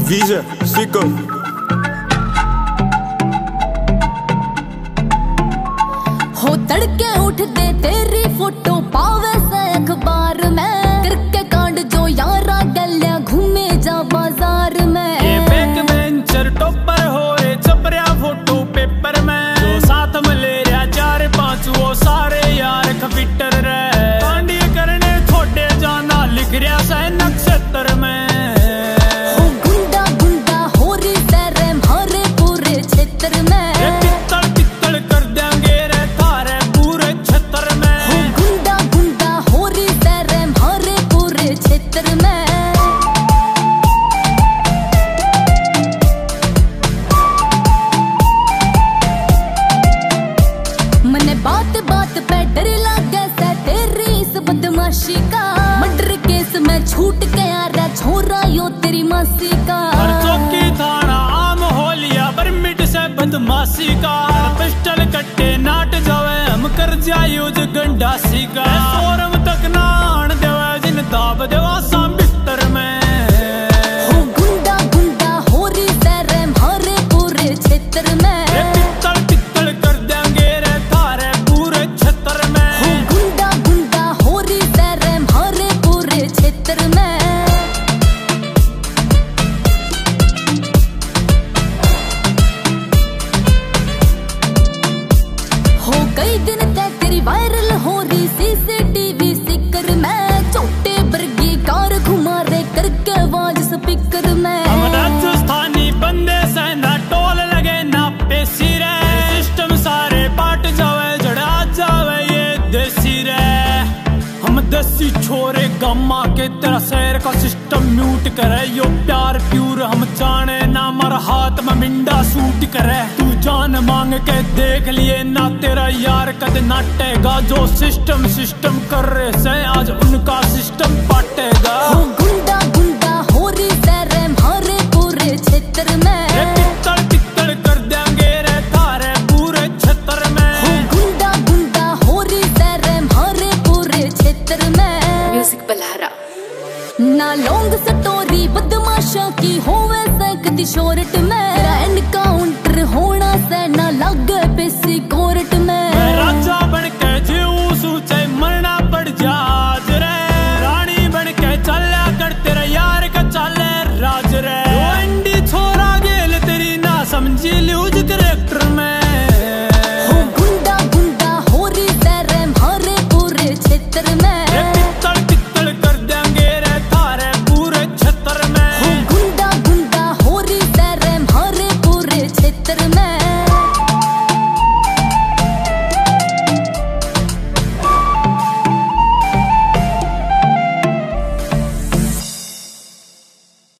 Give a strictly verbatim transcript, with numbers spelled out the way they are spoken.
Visa, Sicko. हो तड़के उठते तेरी फोटो पावे से अखबार में, करके कांड जो यारा गलिया घूमे जा बाजार में। ये बैक बेंचर टॉपर हो रे चपरिया फोटो पेपर में, जो साथ में ले रहा चार पांच वो सारे यार कंप्यूटर रे। कांडी करने थोड़े जाना लिख रहा से नक्षत्र में। बात बात पे डर लागे से तेरी इस बदमाशी का, मर्डर केस में छूट गया रे छोरा यो तेरी मासी का। हर चौकी थाना आम हो लिया परमिट से बदमाशी का, पिस्टल कट्टे नाट जावे हम कर जायूज गंडासी का। शोरम तक ना आन देवा जिन दाब देवा साम बिस्तर में। हो गुंडा गुंडा हो रही तेरे मारे पूरे क्षेत्र में। कई दिन तक तेरी वायरल हो रही सीसीटीवी स्टिकर में, छोटे बर्गी कार घुमा रे करके आवाज स्पीकर में। हम राजस्थानी बंदे से ना टोल लगे ना पेशी रे, सिस्टम सारे बाट जावे जड़ा जावे ये देसी रे। हम देसी छोरे गम्मा के तेरा शहर का सिस्टम म्यूट करे, यो प्यार प्यूर हम जाने ना मर हाथ में मिंडा सूट करे। तू जान मांग के देख लिए ना तेरा यार कद नाटेगा, जो सिस्टम सिस्टम कर रहे से आज उनका सिस्टम पाटेगा। हो गुंडा गुंडा हो रही तेरे मारे पूरे क्षेत्र में। ये पित्तल पित्तल कर देंगे रे थारे पूरे क्षेत्र में। हो गुंडा गुंडा हो रही तेरे मारे पूरे क्षेत्र में। म्यूजिक बल्हारा ना लॉन्ग स्टोरी बदमाशा की होवे से कदी शॉर्ट में, तेरा एनकाउंटर होना